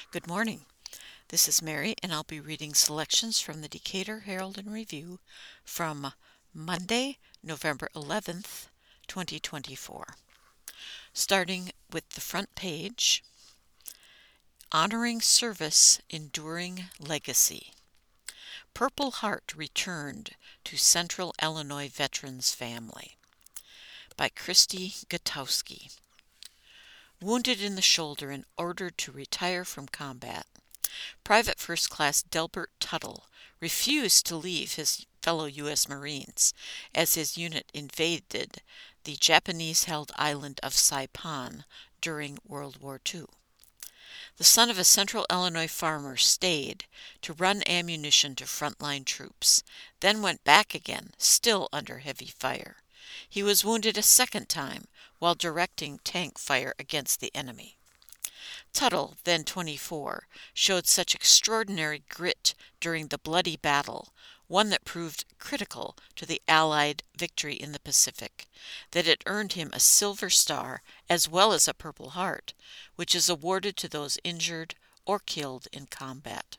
Good morning. This is Mary, and I'll be reading selections from the Decatur Herald and Review from Monday, November 11th, 2024. Starting with the front page, Honoring Service, Enduring Legacy. Purple Heart returned to Central Illinois Veterans Family by Christy Gutowski. Wounded in the shoulder and ordered to retire from combat, Private First Class Delbert Tuttle refused to leave his fellow U.S. Marines as his unit invaded the Japanese-held island of Saipan during World War II. The son of a Central Illinois farmer stayed to run ammunition to frontline troops, then went back again, still under heavy fire. He was wounded a second time while directing tank fire against the enemy. Tuttle, then 24, showed such extraordinary grit during the bloody battle, one that proved critical to the Allied victory in the Pacific, that it earned him a Silver Star as well as a Purple Heart, which is awarded to those injured or killed in combat.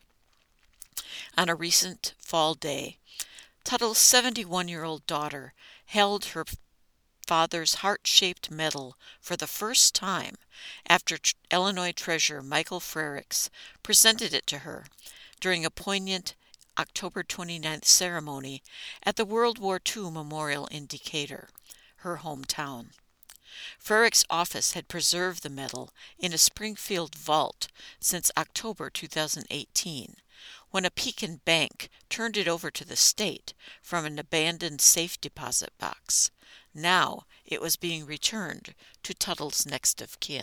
On a recent fall day, Tuttle's 71-year-old daughter held her father's heart-shaped medal for the first time after Illinois Treasurer Michael Frerichs presented it to her during a poignant October 29th ceremony at the World War II Memorial in Decatur, her hometown. Frerichs' office had preserved the medal in a Springfield vault since October 2018, when a Pekin bank turned it over to the state from an abandoned safe deposit box. Now it was being returned to Tuttle's next of kin.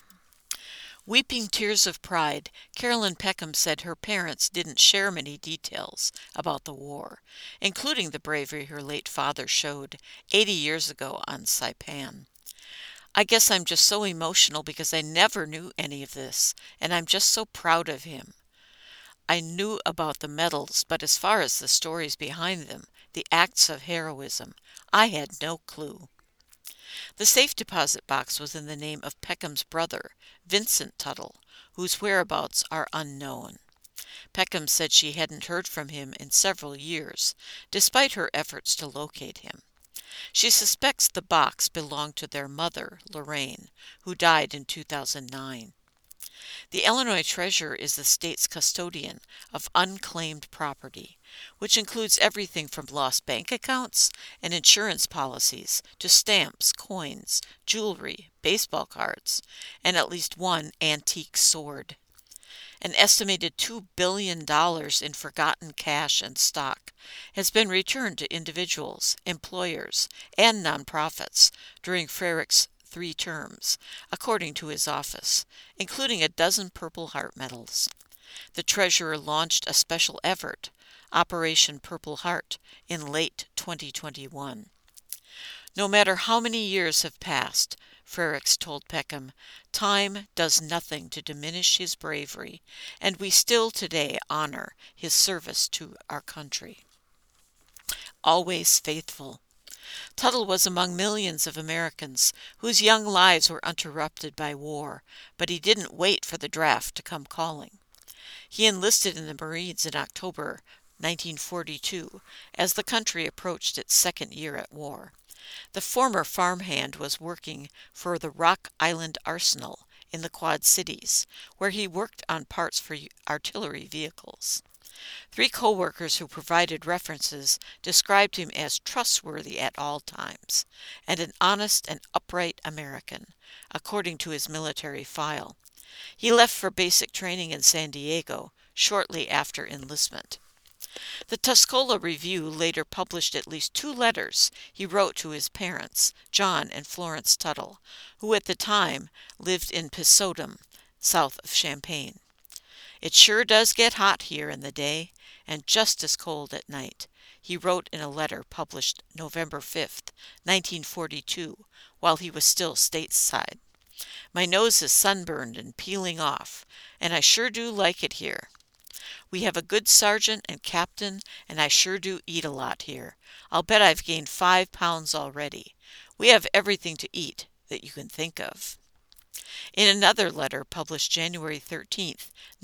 Weeping tears of pride, Carolyn Peckham said her parents didn't share many details about the war, including the bravery her late father showed 80 years ago on Saipan. "I guess I'm just so emotional because I never knew any of this, and I'm just so proud of him. I knew about the medals, but as far as the stories behind them, the acts of heroism, I had no clue." The safe deposit box was in the name of Peckham's brother, Vincent Tuttle, whose whereabouts are unknown. Peckham said she hadn't heard from him in several years, despite her efforts to locate him. She suspects the box belonged to their mother, Lorraine, who died in 2009. The Illinois Treasurer is the state's custodian of unclaimed property, which includes everything from lost bank accounts and insurance policies to stamps, coins, jewelry, baseball cards, and at least one antique sword. An estimated $2 billion in forgotten cash and stock has been returned to individuals, employers, and nonprofits during Frerichs' 3 terms, according to his office, including a dozen Purple Heart medals. The treasurer launched a special effort, Operation Purple Heart, in late 2021. "No matter how many years have passed," Frerichs told Peckham, "time does nothing to diminish his bravery, and we still today honor his service to our country." Always faithful. Tuttle was among millions of Americans whose young lives were interrupted by war, but he didn't wait for the draft to come calling. He enlisted in the Marines in October 1942 as the country approached its second year at war. The former farmhand was working for the Rock Island Arsenal in the Quad Cities, where he worked on parts for artillery vehicles. 3 co-workers who provided references described him as trustworthy at all times and an honest and upright American, according to his military file. He left for basic training in San Diego shortly after enlistment. The Tuscola Review later published at least 2 letters he wrote to his parents, John and Florence Tuttle, who at the time lived in Pisodum, south of Champaign. "It sure does get hot here in the day, and just as cold at night," he wrote in a letter published November 5th, 1942, while he was still stateside. "My nose is sunburned and peeling off, and I sure do like it here. We have a good sergeant and captain, and I sure do eat a lot here. I'll bet I've gained 5 pounds already. We have everything to eat that you can think of." In another letter published January 13,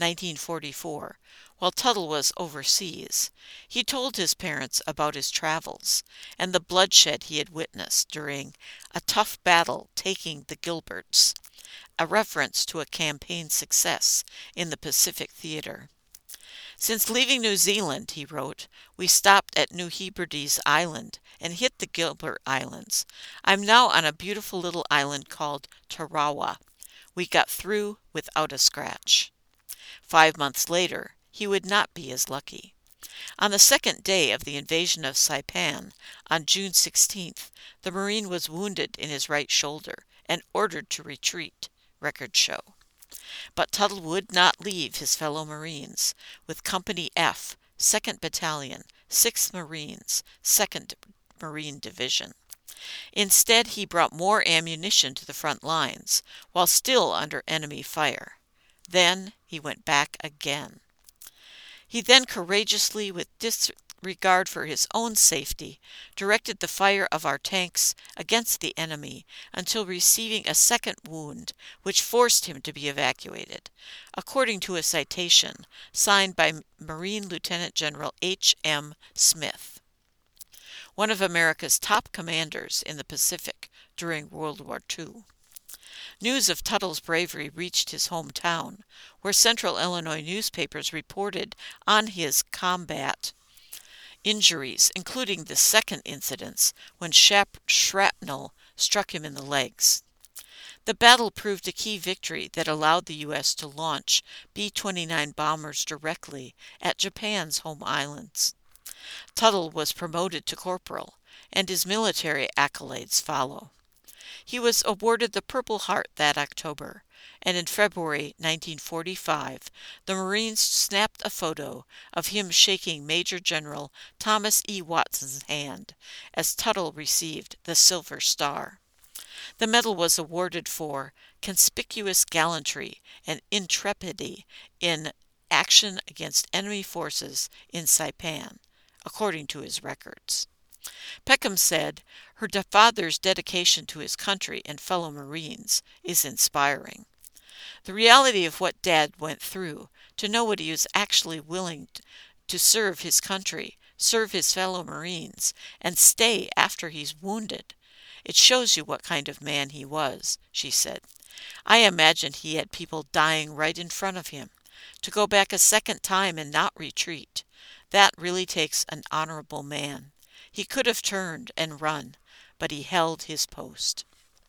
1944, while Tuttle was overseas, he told his parents about his travels and the bloodshed he had witnessed during a tough battle taking the Gilberts, a reference to a campaign success in the Pacific Theater. "Since leaving New Zealand," he wrote, "we stopped at New Hebrides Island and hit the Gilbert Islands. I'm now on a beautiful little island called Tarawa. We got through without a scratch." 5 months later, he would not be as lucky. On the second day of the invasion of Saipan, on June 16th, the Marine was wounded in his right shoulder and ordered to retreat, records show. But Tuttle would not leave his fellow Marines with Company F, 2nd Battalion, 6th Marines, 2nd Marine Division. Instead, he brought more ammunition to the front lines, while still under enemy fire. Then he went back again. He then courageously, with disregard for his own safety, directed the fire of our tanks against the enemy until receiving a second wound, which forced him to be evacuated, according to a citation signed by Marine Lieutenant General H. M. Smith, one of America's top commanders in the Pacific during World War II. News of Tuttle's bravery reached his hometown, where Central Illinois newspapers reported on his combat injuries, including the second incident when shrapnel struck him in the legs. The battle proved a key victory that allowed the U.S. to launch B-29 bombers directly at Japan's home islands. Tuttle was promoted to corporal, and his military accolades follow. He was awarded the Purple Heart that October, and in February 1945, the Marines snapped a photo of him shaking Major General Thomas E. Watson's hand as Tuttle received the Silver Star. The medal was awarded for conspicuous gallantry and intrepidity in action against enemy forces in Saipan, according to his records. Peckham said, "Her father's dedication to his country and fellow Marines is inspiring. The reality of what Dad went through, to know what he was actually willing to serve his country, serve his fellow Marines, and stay after he's wounded. It shows you what kind of man he was," she said. "I imagined he had people dying right in front of him. To go back a second time and not retreat, that really takes an honorable man. He could have turned and run, but he held his post."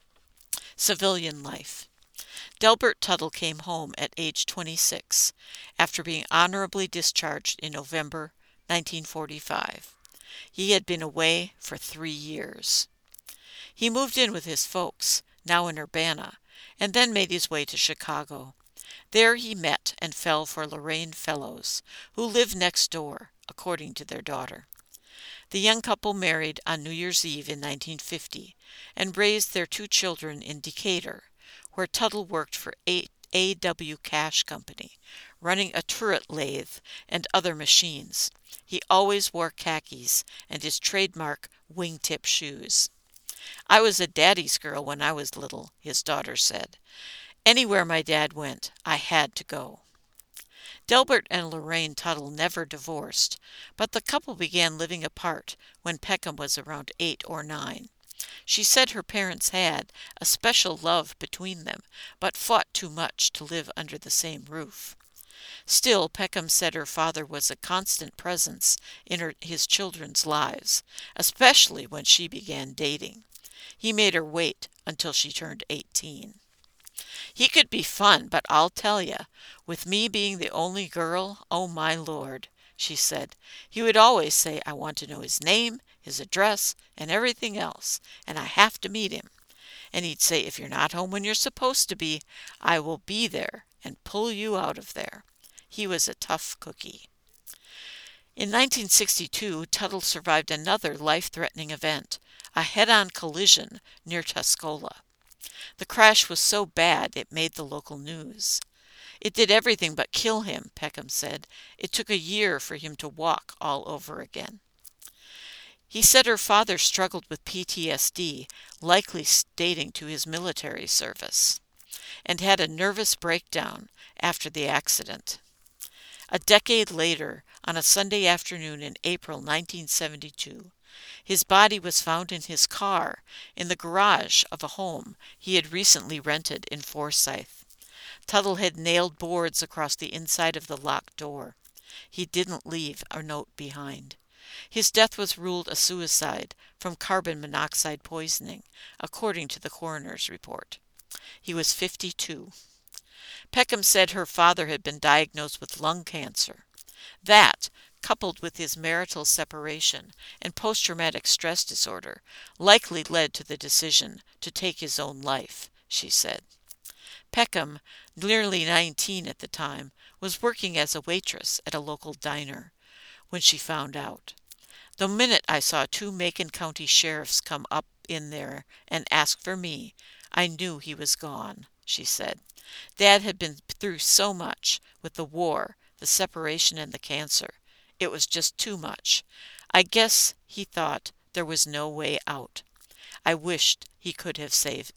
Civilian life. Delbert Tuttle came home at age 26, after being honorably discharged in November 1945. He had been away for 3 years. He moved in with his folks, now in Urbana, and then made his way to Chicago. There he met and fell for Lorraine Fellows, who lived next door, according to their daughter. The young couple married on New Year's Eve in 1950 and raised their 2 children in Decatur, where Tuttle worked for A.W. Cash Company, running a turret lathe and other machines. He always wore khakis and his trademark wingtip shoes. "I was a daddy's girl when I was little," his daughter said. "Anywhere my dad went, I had to go." Delbert and Lorraine Tuttle never divorced, but the couple began living apart when Peckham was around 8 or 9. She said her parents had a special love between them, but fought too much to live under the same roof. Still, Peckham said her father was a constant presence in his children's lives, especially when she began dating. He made her wait until she turned 18. "He could be fun, but I'll tell you, with me being the only girl, oh my Lord," she said. "He would always say, 'I want to know his name, his address, and everything else, and I have to meet him.' And he'd say, 'If you're not home when you're supposed to be, I will be there and pull you out of there.' He was a tough cookie." In 1962, Tuttle survived another life-threatening event, a head-on collision near Tuscola. The crash was so bad it made the local news. "It did everything but kill him," Peckham said. "It took a year for him to walk all over again." He said her father struggled with PTSD, likely dating to his military service. and had a nervous breakdown after the accident. A decade later, on a Sunday afternoon in April 1972, his body was found in his car in the garage of a home he had recently rented in Forsyth. Tuttle had nailed boards across the inside of the locked door. He didn't leave a note behind. His death was ruled a suicide from carbon monoxide poisoning, according to the coroner's report. He was 52. Peckham said her father had been diagnosed with lung cancer. That, coupled with his marital separation and post-traumatic stress disorder, likely led to the decision to take his own life, she said. Peckham, nearly 19 at the time, was working as a waitress at a local diner when she found out. The minute I saw 2 Macon County sheriffs come up in there and ask for me, I knew he was gone, she said. Dad had been through so much with the war, the separation, and the cancer. It was just too much. I guess he thought there was no way out. I wish I could have saved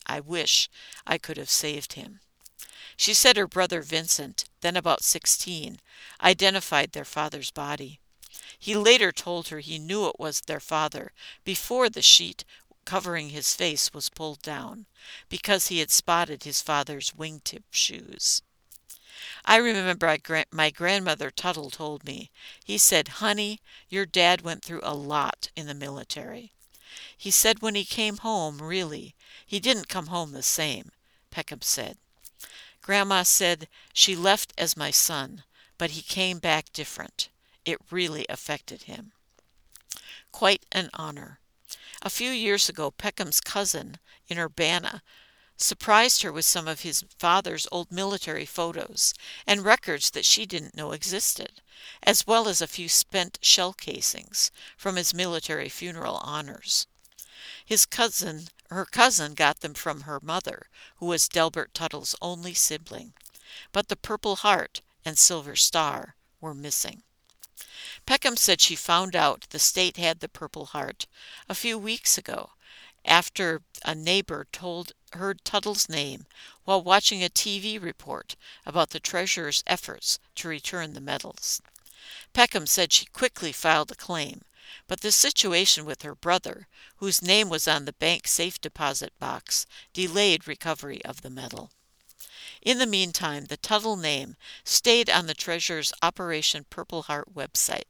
him. She said her brother Vincent, then about 16, identified their father's body. He later told her he knew it was their father before the sheet covering his face was pulled down, because he had spotted his father's wingtip shoes. I remember my grandmother Tuttle told me. He said, "Honey, your dad went through a lot in the military." He said when he came home, really, he didn't come home the same, Peckham said. Grandma said she left as my son, but he came back different. It really affected him. Quite an honor. A few years ago, Peckham's cousin in Urbana surprised her with some of his father's old military photos and records that she didn't know existed, as well as a few spent shell casings from his military funeral honors. Her cousin got them from her mother, who was Delbert Tuttle's only sibling, but the Purple Heart and Silver Star were missing. Peckham said she found out the state had the Purple Heart a few weeks ago, after a neighbor heard Tuttle's name while watching a TV report about the treasurer's efforts to return the medals. Peckham said she quickly filed a claim, but the situation with her brother, whose name was on the bank safe deposit box, delayed recovery of the medal. In the meantime, the Tuttle name stayed on the treasurer's Operation Purple Heart website.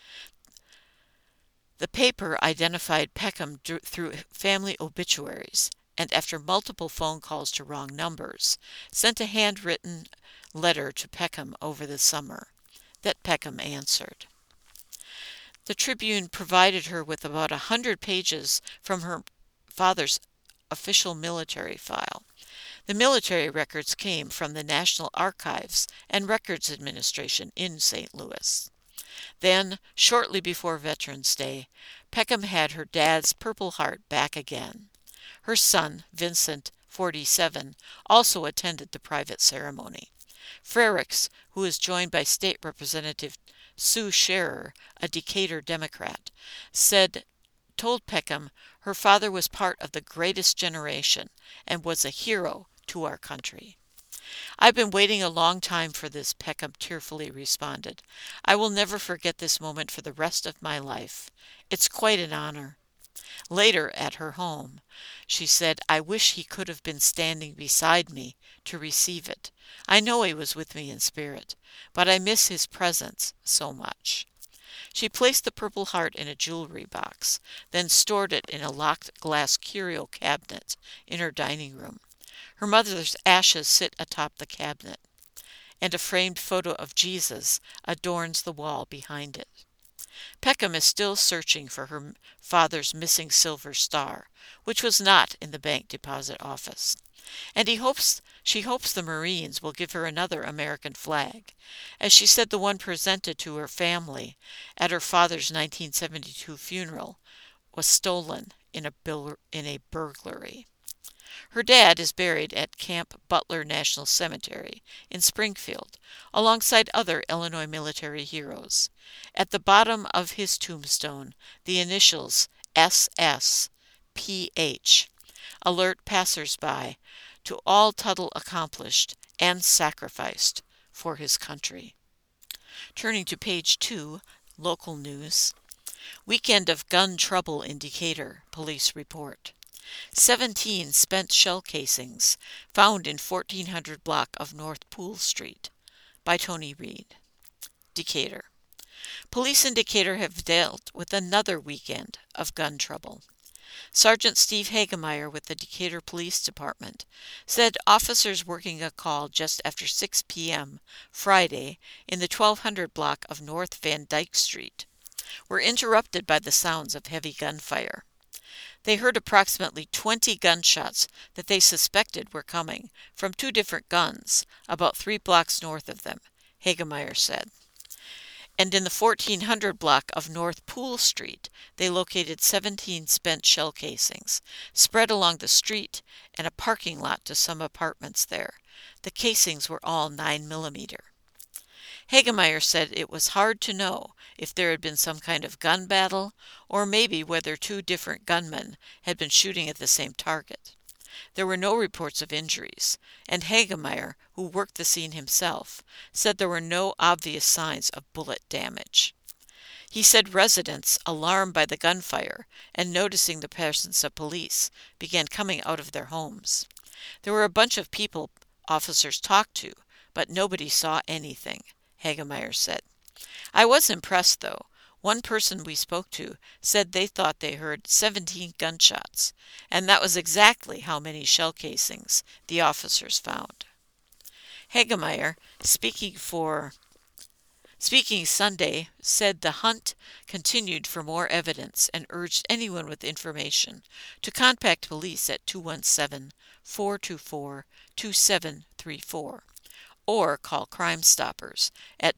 The paper identified Peckham through family obituaries, and after multiple phone calls to wrong numbers, sent a handwritten letter to Peckham over the summer that Peckham answered. The Tribune provided her with about 100 pages from her father's official military file. The military records came from the National Archives and Records Administration in St. Louis. Then, shortly before Veterans Day, Peckham had her dad's Purple Heart back again. Her son, Vincent, 47, also attended the private ceremony. Frerichs, who is joined by State Representative Sue Scherer, a Decatur Democrat, told Peckham her father was part of the greatest generation and was a hero to our country. "I've been waiting a long time for this," Peckham tearfully responded. "I will never forget this moment for the rest of my life. It's quite an honor." Later, at her home, she said, "I wish he could have been standing beside me to receive it. I know he was with me in spirit, but I miss his presence so much." She placed the Purple Heart in a jewelry box, then stored it in a locked glass curio cabinet in her dining room. Her mother's ashes sit atop the cabinet, and a framed photo of Jesus adorns the wall behind it. Peckham is still searching for her father's missing silver star, which was not in the bank deposit office, and she hopes the Marines will give her another American flag. As she said, the one presented to her family at her father's 1972 funeral was stolen in a burglary. Her dad is buried at Camp Butler National Cemetery in Springfield, alongside other Illinois military heroes. At the bottom of his tombstone, the initials SSPH alert passersby to all Tuttle accomplished and sacrificed for his country. Turning to page 2, local news. Weekend of gun trouble in Decatur, police report. 17 spent shell casings found in 1400 block of North Poole Street. By Tony Reed. Decatur. Police in Decatur have dealt with another weekend of gun trouble. Sergeant Steve Hagemeyer with the Decatur Police Department said officers working a call just after 6 p.m. Friday in the 1200 block of North Van Dyke Street were interrupted by the sounds of heavy gunfire. They heard approximately 20 gunshots that they suspected were coming from 2 different guns about 3 blocks north of them, Hagemeyer said. And in the 1400 block of North Poole Street, they located 17 spent shell casings, spread along the street and a parking lot to some apartments there. The casings were all 9mm. Hagemeyer said it was hard to know if there had been some kind of gun battle or maybe whether 2 different gunmen had been shooting at the same target. There were no reports of injuries, and Hagemeyer, who worked the scene himself, said there were no obvious signs of bullet damage. He said residents, alarmed by the gunfire and noticing the presence of police, began coming out of their homes. There were a bunch of people officers talked to, but nobody saw anything, Hagemeyer said. I was impressed, though. One person we spoke to said they thought they heard 17 gunshots, and that was exactly how many shell casings the officers found. Hagemeyer, speaking Sunday, said the hunt continued for more evidence and urged anyone with information to contact police at 217-424-2734 or call Crime Stoppers at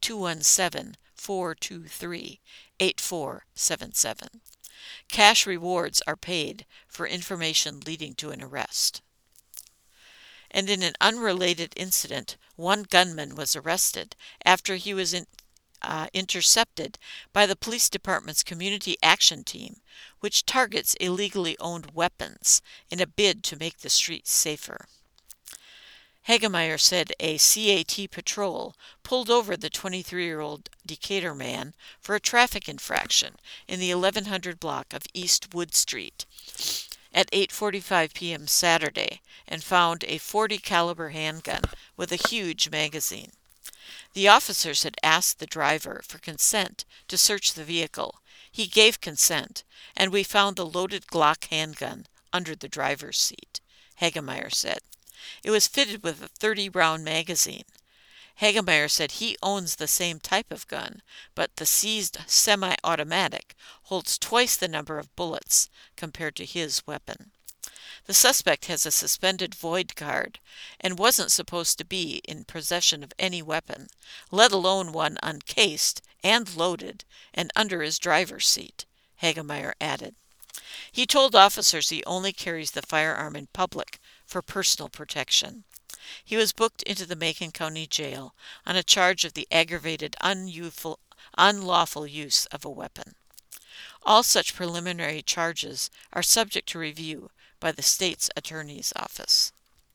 217-423-8477. Cash rewards are paid for information leading to an arrest. And in an unrelated incident, one gunman was arrested after he was intercepted by the police department's community action team, which targets illegally owned weapons in a bid to make the streets safer. Hagemeyer said a CAT patrol pulled over the 23-year-old Decatur man for a traffic infraction in the 1100 block of East Wood Street at 8:45 p.m. Saturday and found a .40 caliber handgun with a huge magazine. The officers had asked the driver for consent to search the vehicle. He gave consent, and we found the loaded Glock handgun under the driver's seat, Hagemeyer said. It was fitted with a 30-round magazine. Hagemeyer said he owns the same type of gun, but the seized semi-automatic holds twice the number of bullets compared to his weapon. The suspect has a suspended void card and wasn't supposed to be in possession of any weapon, let alone one uncased and loaded and under his driver's seat, Hagemeyer added. He told officers he only carries the firearm in public for personal protection. He was booked into the Macon County Jail on a charge of the aggravated unlawful use of a weapon. All such preliminary charges are subject to review by the state's attorney's office.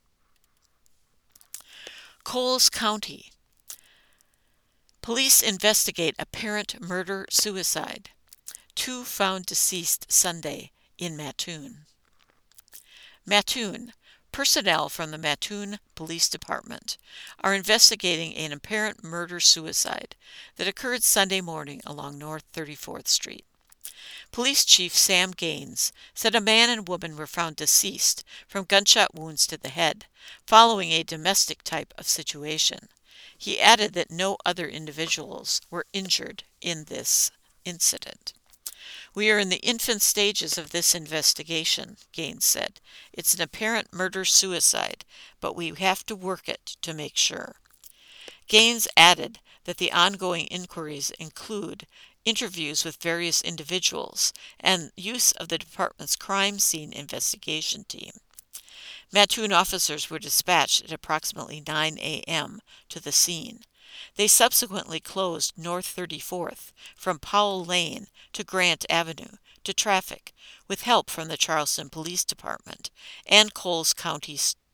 Coles County. Police investigate apparent murder-suicide. 2 found deceased Sunday in Mattoon. Mattoon. Personnel from the Mattoon Police Department are investigating an apparent murder-suicide that occurred Sunday morning along North 34th Street. Police Chief Sam Gaines said a man and woman were found deceased from gunshot wounds to the head, following a domestic type of situation. He added that no other individuals were injured in this incident. We are in the infant stages of this investigation, Gaines said. It's an apparent murder-suicide, but we have to work it to make sure. Gaines added that the ongoing inquiries include interviews with various individuals and use of the department's crime scene investigation team. Mattoon officers were dispatched at approximately 9 a.m. to the scene. They subsequently closed North 34th from Powell Lane to Grant Avenue to traffic with help from the Charleston Police Department and Coles County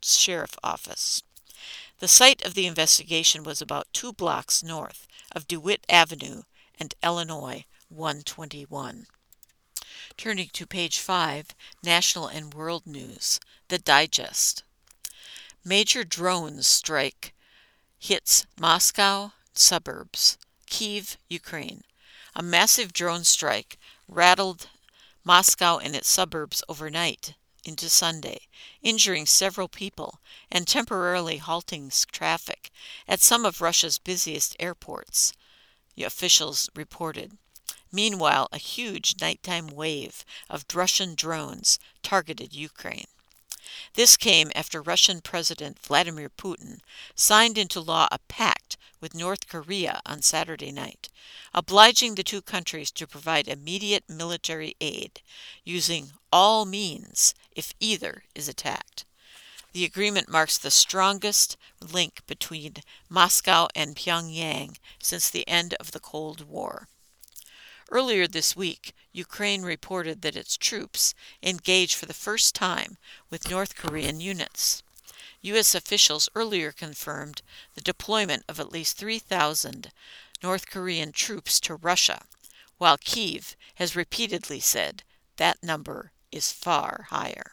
Sheriff Office. The site of the investigation was about 2 blocks north of DeWitt Avenue and Illinois 121. Turning to page 5, National and World News, the Digest. Major drone strike hits Moscow suburbs, Kyiv, Ukraine. A massive drone strike rattled Moscow and its suburbs overnight into Sunday, injuring several people and temporarily halting traffic at some of Russia's busiest airports, officials reported. Meanwhile, a huge nighttime wave of Russian drones targeted Ukraine. This came after Russian President Vladimir Putin signed into law a pact with North Korea on Saturday night, obliging the two countries to provide immediate military aid, using all means if either is attacked. The agreement marks the strongest link between Moscow and Pyongyang since the end of the Cold War. Earlier this week, Ukraine reported that its troops engaged for the first time with North Korean units. U.S. officials earlier confirmed the deployment of at least 3,000 North Korean troops to Russia, while Kyiv has repeatedly said that number is far higher.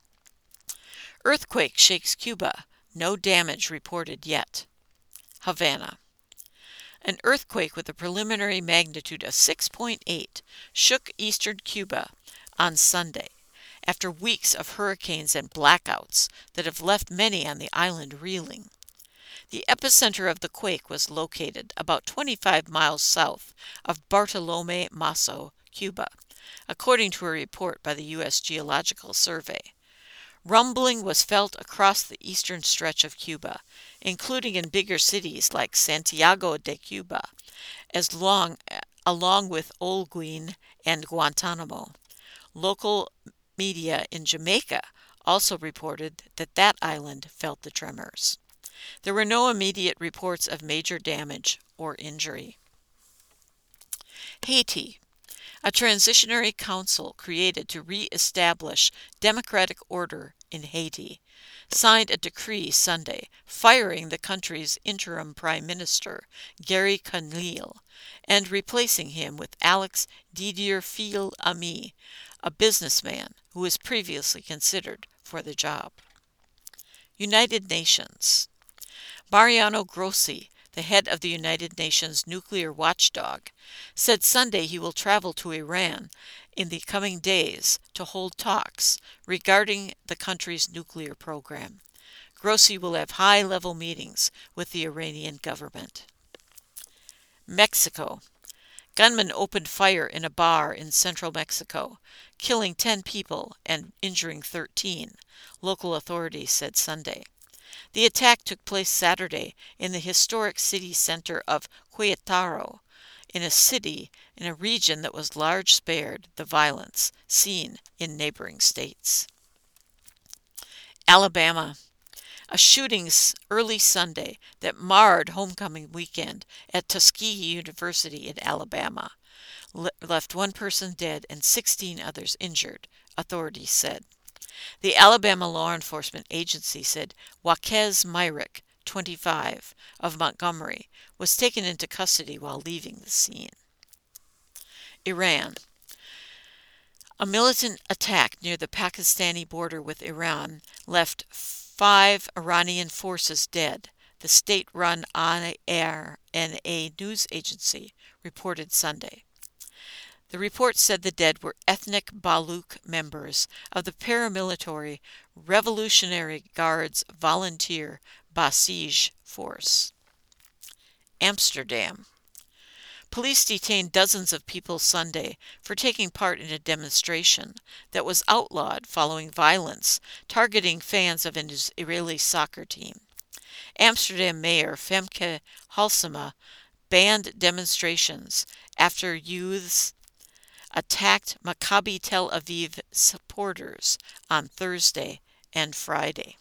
Earthquake shakes Cuba. No damage reported yet. Havana. An earthquake with a preliminary magnitude of 6.8 shook eastern Cuba on Sunday, after weeks of hurricanes and blackouts that have left many on the island reeling. The epicenter of the quake was located about 25 miles south of Bartolomé Mazo, Cuba, according to a report by the U.S. Geological Survey. Rumbling was felt across the eastern stretch of Cuba, including in bigger cities like Santiago de Cuba, along with Holguin and Guantanamo. Local media in Jamaica also reported that that island felt the tremors. There were no immediate reports of major damage or injury. Haiti. A transitionary council created to re-establish democratic order in Haiti signed a decree Sunday firing the country's interim prime minister, Gary Conille, and replacing him with Alex Didier Fil-Ami, a businessman who was previously considered for the job. United Nations. Mariano Grossi, the head of the United Nations nuclear watchdog, said Sunday he will travel to Iran in the coming days to hold talks regarding the country's nuclear program. Grossi will have high-level meetings with the Iranian government. Mexico. Gunmen opened fire in a bar in central Mexico, killing 10 people and injuring 13, local authorities said Sunday. The attack took place Saturday in the historic city center of Querétaro, in a region that was largely spared the violence seen in neighboring states. Alabama. A shootings early Sunday that marred homecoming weekend at Tuskegee University in Alabama left 1 person dead and 16 others injured, authorities said. The Alabama Law Enforcement Agency said Jaquez Myrick, 25, of Montgomery, was taken into custody while leaving the scene. Iran. A militant attack near the Pakistani border with Iran left 5 Iranian forces dead, the state-run IRNA news agency reported Sunday. The report said the dead were ethnic Baluch members of the paramilitary Revolutionary Guards Volunteer Basij Force. Amsterdam. Police detained dozens of people Sunday for taking part in a demonstration that was outlawed following violence targeting fans of an Israeli soccer team. Amsterdam Mayor Femke Halsema banned demonstrations after youths attacked Maccabi Tel Aviv supporters on Thursday and Friday.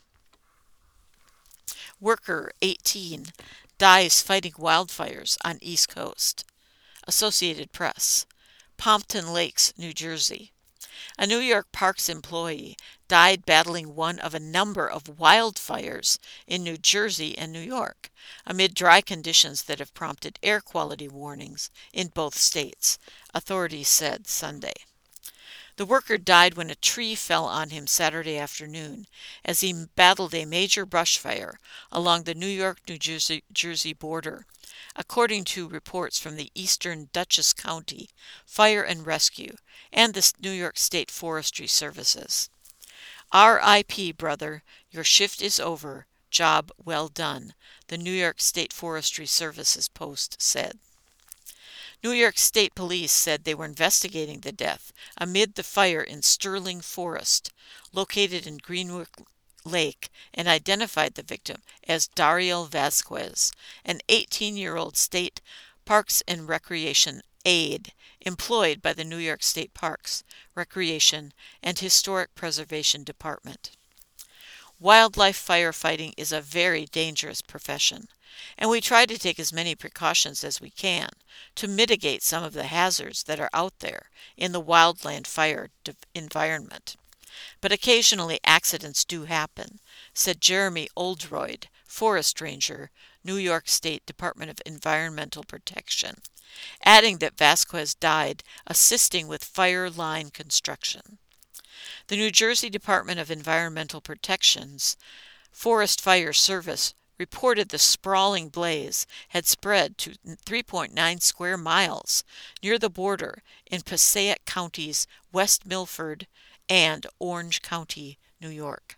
Worker 18 dies fighting wildfires on East Coast. Associated Press. Pompton Lakes, New Jersey. A New York Parks employee died battling one of a number of wildfires in New Jersey and New York, amid dry conditions that have prompted air quality warnings in both states, authorities said Sunday. The worker died when a tree fell on him Saturday afternoon as he battled a major brush fire along the New York-New Jersey border, according to reports from the Eastern Dutchess County Fire and Rescue and the New York State Forestry Services. R.I.P. brother, your shift is over. Job well done, the New York State Forestry Services Post said. New York State Police said they were investigating the death amid the fire in Sterling Forest, located in Greenwood Lake, and identified the victim as Dariel Vasquez, an 18-year-old state Parks and Recreation aide employed by the New York State Parks, Recreation, and Historic Preservation Department. Wildlife firefighting is a very dangerous profession, and we try to take as many precautions as we can to mitigate some of the hazards that are out there in the wildland fire environment. But occasionally accidents do happen, said Jeremy Oldroyd, forest ranger, New York State Department of Environmental Protection, adding that Vasquez died assisting with fire line construction. The New Jersey Department of Environmental Protection's Forest Fire Service reported the sprawling blaze had spread to 3.9 square miles near the border in Passaic counties, West Milford, and Orange County, New York.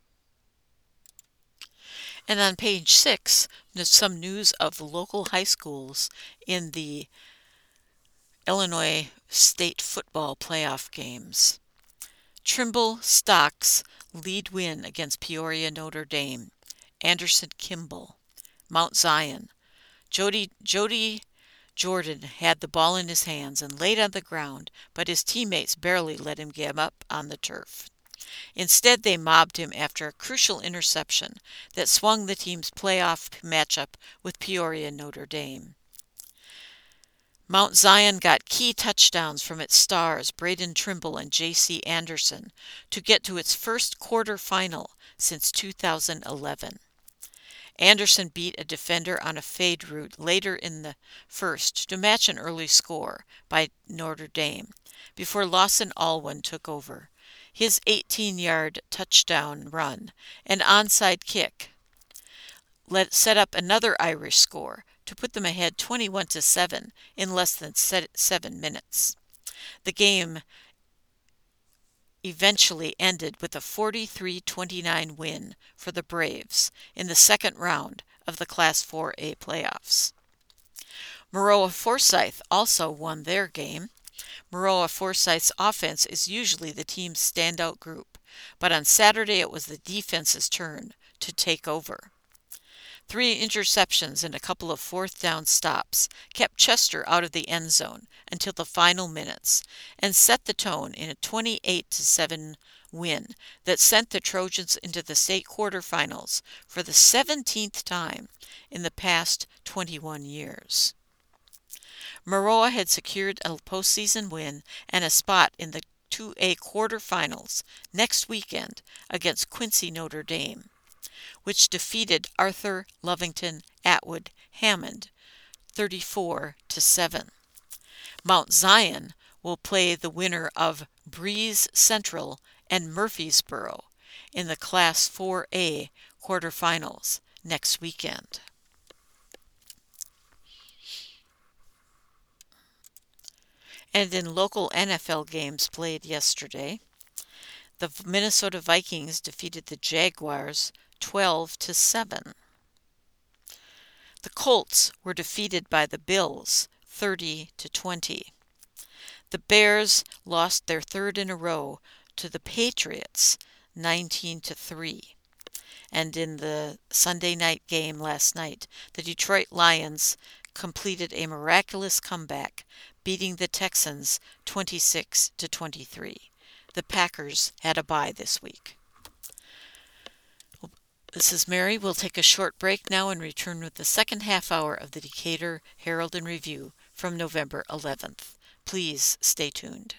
And on page 6, there's some news of local high schools in the Illinois State Football Playoff games. Trimble Stocks lead win against Peoria Notre Dame. Anderson Kimball. Mount Zion. Jody Jordan had the ball in his hands and laid on the ground, but his teammates barely let him get up on the turf. Instead, they mobbed him after a crucial interception that swung the team's playoff matchup with Peoria Notre Dame. Mount Zion got key touchdowns from its stars, Braden Trimble and J.C. Anderson, to get to its first quarterfinal since 2011. Anderson beat a defender on a fade route later in the first to match an early score by Notre Dame, before Lawson Alwyn took over. His 18-yard touchdown run and onside kick set up another Irish score to put them ahead 21-7 in less than 7 minutes. The game eventually ended with a 43-29 win for the Braves in the second round of the Class 4A playoffs. Maroa Forsyth also won their game. Maroa Forsyth's offense is usually the team's standout group, but on Saturday it was the defense's turn to take over. 3 interceptions and a couple of fourth down stops kept Chester out of the end zone until the final minutes and set the tone in a 28-7 win that sent the Trojans into the state quarterfinals for the 17th time in the past 21 years. Maroa had secured a postseason win and a spot in the 2A quarterfinals next weekend against Quincy Notre Dame, which defeated Arthur Lovington Atwood Hammond 34-7. Mount Zion will play the winner of Breeze Central and Murfreesboro in the Class 4A quarterfinals next weekend. And in local NFL games played yesterday, the Minnesota Vikings defeated the Jaguars 12-7. The Colts were defeated by the Bills 30-20. The Bears lost their third in a row to the Patriots 19-3. And in the Sunday night game last night, the Detroit Lions completed a miraculous comeback, beating the Texans 26-23. The Packers had a bye this week. This is Mary. We'll take a short break now and return with the second half hour of the Decatur Herald and Review from November 11th. Please stay tuned.